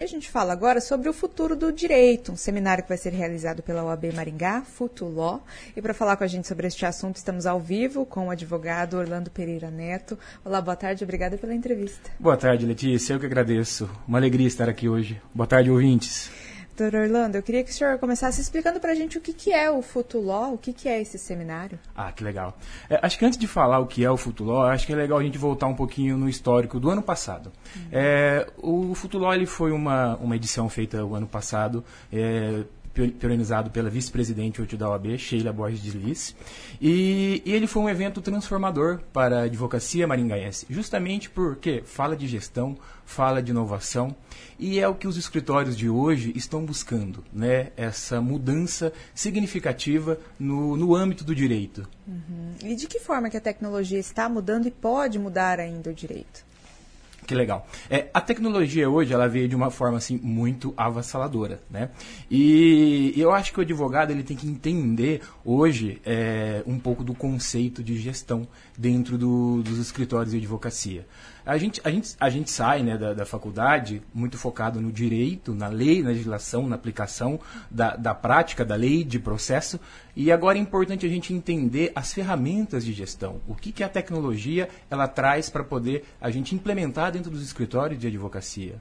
E a gente fala agora sobre o futuro do direito, um seminário que vai ser realizado pela OAB Maringá, Futuló. E para falar com a gente sobre este assunto, estamos ao vivo com o advogado Orlando Pereira Neto. Olá, boa tarde, obrigada pela entrevista. Boa tarde, Letícia, eu que agradeço. Uma alegria estar aqui hoje. Boa tarde, ouvintes. Doutor Orlando, eu queria que o senhor começasse explicando para a gente o que é o Futuló, o que é esse seminário. Ah, que legal. Acho que antes de falar o que é o Futuló, acho que é legal a gente voltar um pouquinho no histórico do ano passado. O Futuló ele foi uma edição feita o ano passado, pionizado pela vice-presidente hoje da OAB, Sheila Borges de Lis, e ele foi um evento transformador para a advocacia maringaense, justamente porque fala de gestão, fala de inovação, e é o que os escritórios de hoje estão buscando, né? Essa mudança significativa no âmbito do direito. E de que forma que a tecnologia está mudando e pode mudar ainda o direito? Que legal. A tecnologia hoje, ela veio de uma forma assim, muito avassaladora, né? E eu acho que o advogado ele tem que entender hoje um pouco do conceito de gestão dentro dos escritórios de advocacia. A gente sai, né, da faculdade muito focado no direito, na lei, na legislação, na aplicação da prática, da lei, de processo, e agora é importante a gente entender as ferramentas de gestão, o que a tecnologia ela traz para poder a gente implementar dentro dos escritórios de advocacia.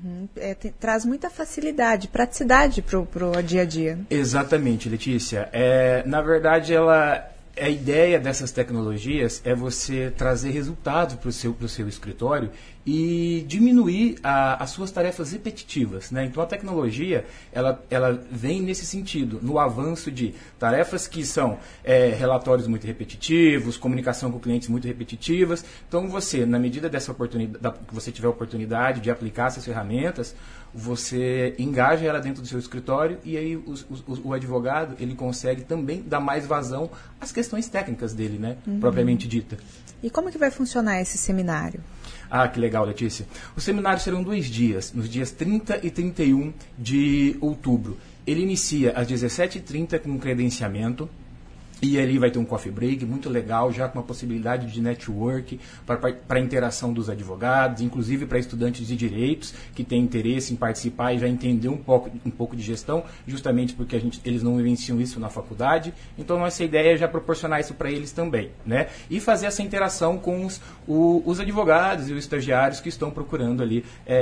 Traz muita facilidade, praticidade para o dia a dia. Exatamente, Letícia. Na verdade, a ideia dessas tecnologias é você trazer resultados para o seu escritório e diminuir as suas tarefas repetitivas, né? Então a tecnologia ela vem nesse sentido, no avanço de tarefas que são relatórios muito repetitivos, comunicação com clientes muito repetitivas. Então você, na medida dessa oportunidade, que você tiver a oportunidade de aplicar essas ferramentas, você engaja ela dentro do seu escritório e aí o advogado ele consegue também dar mais vazão às questões técnicas dele, né? Propriamente dita. E como que vai funcionar esse seminário? Ah, que legal, Letícia. Os seminários serão 2 dias, nos dias 30 e 31 de outubro. Ele inicia às 17h30 com um credenciamento. E ali vai ter um coffee break muito legal, já com uma possibilidade de network para a interação dos advogados, inclusive para estudantes de direitos que têm interesse em participar e já entender um pouco de gestão, justamente porque eles não vivenciam isso na faculdade. Então, nossa ideia é já proporcionar isso para eles também, né? E fazer essa interação com os advogados e os estagiários que estão procurando ali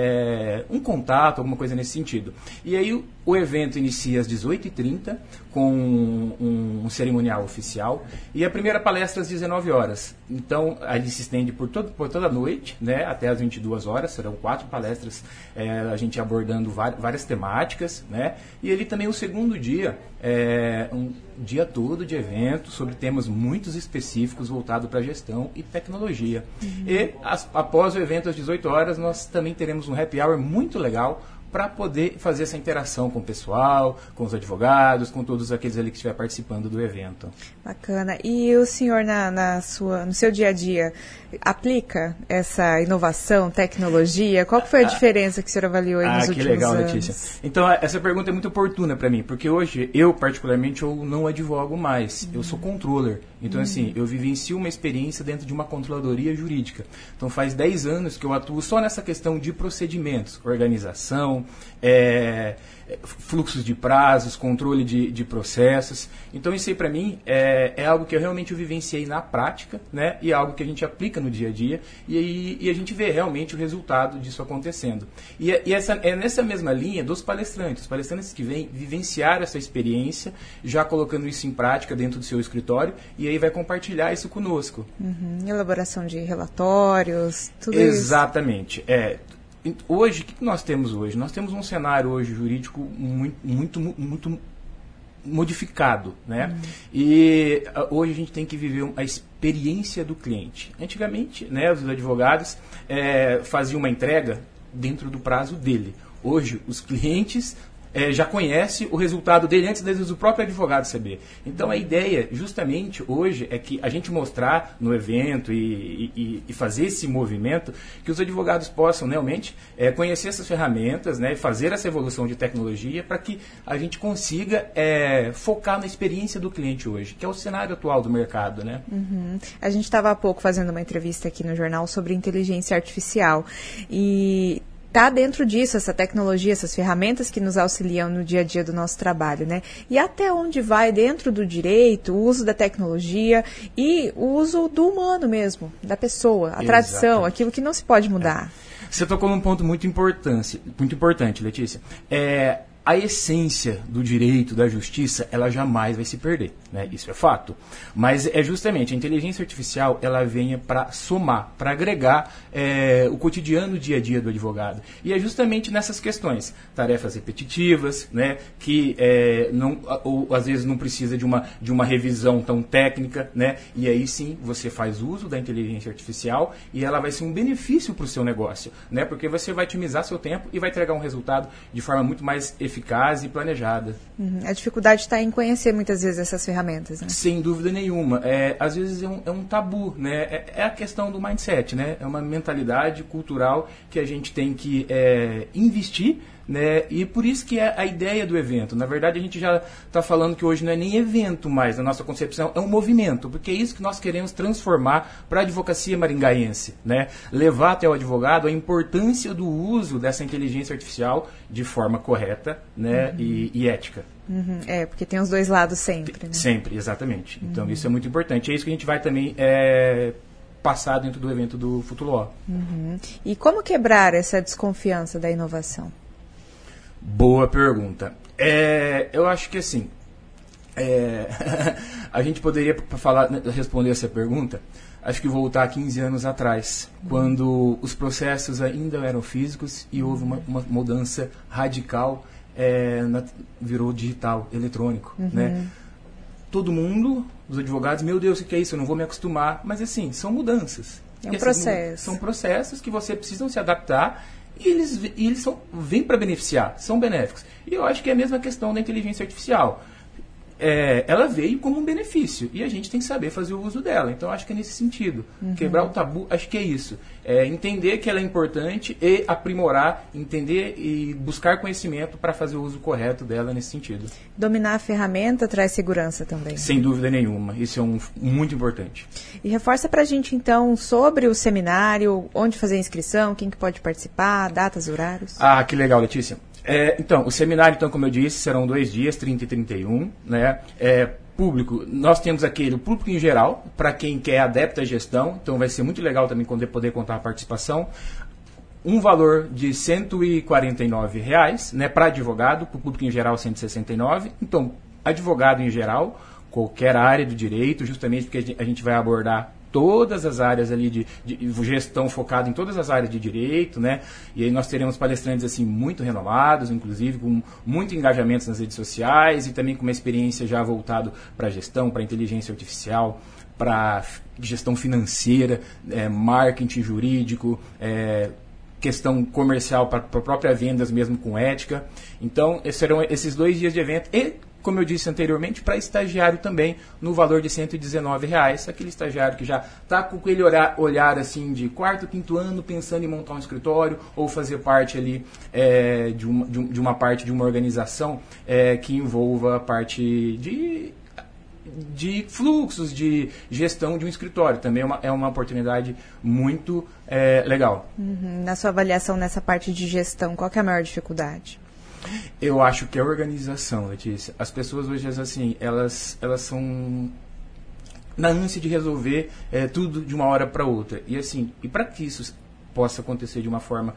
um contato, alguma coisa nesse sentido. E aí o evento inicia às 18h30 com um cerimonial oficial e a primeira palestra às 19 horas. Então, ele se estende por toda a noite, né, até às 22 horas. Serão 4 palestras, a gente abordando várias temáticas, né? E ele também, o segundo dia, um dia todo de evento sobre temas muito específicos voltados para gestão e tecnologia. E após o evento às 18 horas, nós também teremos um happy hour muito legal para poder fazer essa interação com o pessoal, com os advogados, com todos aqueles ali que estiver participando do evento. Bacana. E o senhor, no seu dia a dia, aplica essa inovação, tecnologia? Qual foi a diferença que o senhor avaliou aí nos últimos legal, anos? Letícia. Então, essa pergunta é muito oportuna para mim, porque hoje, eu particularmente, eu não advogo mais. Eu sou controller. Então, assim, eu vivencio uma experiência dentro de uma controladoria jurídica. Então, faz 10 anos que eu atuo só nessa questão de procedimentos, organização, fluxos de prazos, controle de processos. Então, isso aí, para mim, é algo que eu realmente vivenciei na prática, né? E é algo que a gente aplica no dia a dia e a gente vê realmente o resultado disso acontecendo. E é nessa mesma linha dos palestrantes. Os palestrantes que vêm vivenciar essa experiência, já colocando isso em prática dentro do seu escritório, e aí vai compartilhar isso conosco. Elaboração de relatórios, tudo Exatamente. Hoje, o que nós temos hoje? Nós temos um cenário hoje jurídico muito modificado, né? E hoje a gente tem que viver a experiência do cliente. Antigamente, né, os advogados faziam uma entrega dentro do prazo dele. Hoje, os clientes já conhece o resultado dele antes do próprio advogado saber. Então, a ideia, justamente, hoje, é que a gente mostrar no evento e fazer esse movimento, que os advogados possam, realmente, conhecer essas ferramentas, né, fazer essa evolução de tecnologia para que a gente consiga focar na experiência do cliente hoje, que é o cenário atual do mercado, né? A gente estava há pouco fazendo uma entrevista aqui no jornal sobre inteligência artificial e está dentro disso, essa tecnologia, essas ferramentas que nos auxiliam no dia a dia do nosso trabalho, né? E até onde vai dentro do direito o uso da tecnologia e o uso do humano mesmo, da pessoa, a tradição, aquilo que não se pode mudar. Você tocou num ponto muito importante, Letícia. A essência do direito, da justiça, ela jamais vai se perder, né? Isso é fato. Mas é justamente a inteligência artificial, ela vem para somar, para agregar o cotidiano, o dia a dia do advogado. E é justamente nessas questões, tarefas repetitivas, né? Que ou, às vezes não precisa de uma revisão tão técnica, né? E aí sim você faz uso da inteligência artificial e ela vai ser um benefício para o seu negócio, né? Porque você vai otimizar seu tempo e vai entregar um resultado de forma muito mais eficaz e planejada. A dificuldade está em conhecer muitas vezes essas ferramentas, né? Sem dúvida nenhuma. Às vezes é um tabu, né? É a questão do mindset, né? É uma mentalidade cultural que a gente tem que investir, né? E por isso que é a ideia do evento. Na verdade, a gente já está falando que hoje não é nem evento mais, na nossa concepção, é um movimento, porque é isso que nós queremos transformar para a advocacia maringaense, né? Levar até o advogado a importância do uso dessa inteligência artificial de forma correta, né? E ética. Porque tem os dois lados sempre, né? Sempre, exatamente. Então, isso é muito importante. É isso que a gente vai também passar dentro do evento do Futuro. E como quebrar essa desconfiança da inovação? Boa pergunta. Eu acho que assim, a gente poderia responder essa pergunta, acho que voltar 15 anos atrás, quando os processos ainda eram físicos e houve uma mudança radical, virou digital, eletrônico, né? Todo mundo, os advogados, meu Deus, o que é isso? Eu não vou me acostumar. Mas assim, são mudanças. É um processo. São processos que você precisa se adaptar e eles vêm para beneficiar, são benéficos. E eu acho que é a mesma questão da inteligência artificial. Ela veio como um benefício e a gente tem que saber fazer o uso dela. Então, acho que é nesse sentido. Quebrar o tabu, acho que é isso. Entender que ela é importante e aprimorar, entender e buscar conhecimento para fazer o uso correto dela nesse sentido. Dominar a ferramenta traz segurança também. Sem dúvida nenhuma. Isso é muito importante. E reforça para a gente, então, sobre o seminário, onde fazer a inscrição, quem que pode participar, datas, horários. Que legal, Letícia. Então, o seminário, como eu disse, serão 2 dias, 30 e 31, né? Público, nós temos o público em geral, para quem quer adepto à gestão, então vai ser muito legal também poder contar a participação. Um valor de R$ 149,00, né, para advogado, para o público em geral R$ 169. Então, advogado em geral, qualquer área do direito, justamente porque a gente vai abordar todas as áreas ali de gestão focada em todas as áreas de direito, né? E aí nós teremos palestrantes assim muito renomados, inclusive com muito engajamento nas redes sociais e também com uma experiência já voltado para gestão, para inteligência artificial, para gestão financeira, marketing jurídico, questão comercial para a própria vendas mesmo com ética. Então, serão esses 2 dias de evento e, como eu disse anteriormente, para estagiário também, no valor de R$ 119,00. Aquele estagiário que já está com aquele olhar assim, de 4º, 5º ano, pensando em montar um escritório ou fazer parte ali de uma parte de uma organização que envolva a parte de fluxos, de gestão de um escritório. Também é uma oportunidade muito legal. Na sua avaliação nessa parte de gestão, qual que é a maior dificuldade? Eu acho que é a organização, Letícia. As pessoas hoje, assim, elas são na ânsia de resolver tudo de uma hora para outra. E assim, para que isso possa acontecer de uma forma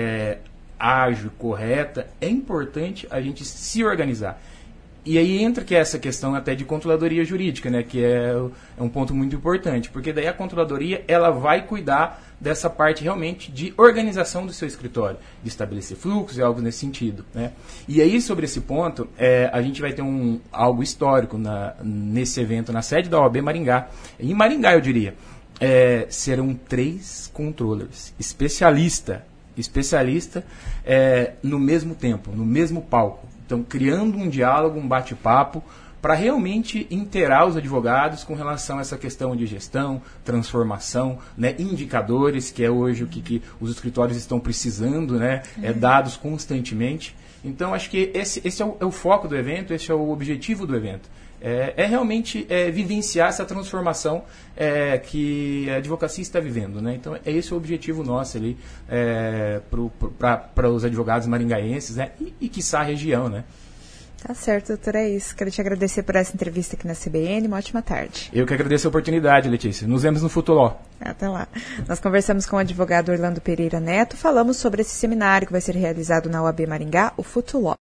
ágil, correta, é importante a gente se organizar. E aí entra que essa questão até de controladoria jurídica, né, que é um ponto muito importante, porque daí a controladoria ela vai cuidar dessa parte realmente de organização do seu escritório, de estabelecer fluxos e algo nesse sentido, né. E aí sobre esse ponto, a gente vai ter algo histórico nesse evento, na sede da OAB Maringá, em Maringá eu diria, serão 3 controllers, especialista no mesmo tempo, no mesmo palco. Então, criando um diálogo, um bate-papo, para realmente inteirar os advogados com relação a essa questão de gestão, transformação, né, indicadores, que é hoje o que os escritórios estão precisando, né, dados constantemente. Então, acho que esse é o foco do evento, esse é o objetivo do evento. É realmente vivenciar essa transformação que a advocacia está vivendo, né? Então, esse é o objetivo nosso ali para os advogados maringaenses, né? E quiçá a região, né? Tá certo, doutora, é isso. Quero te agradecer por essa entrevista aqui na CBN. Uma ótima tarde. Eu que agradeço a oportunidade, Letícia. Nos vemos no Futuló. Até lá. Nós conversamos com o advogado Orlando Pereira Neto, falamos sobre esse seminário que vai ser realizado na UAB Maringá, o Futuló.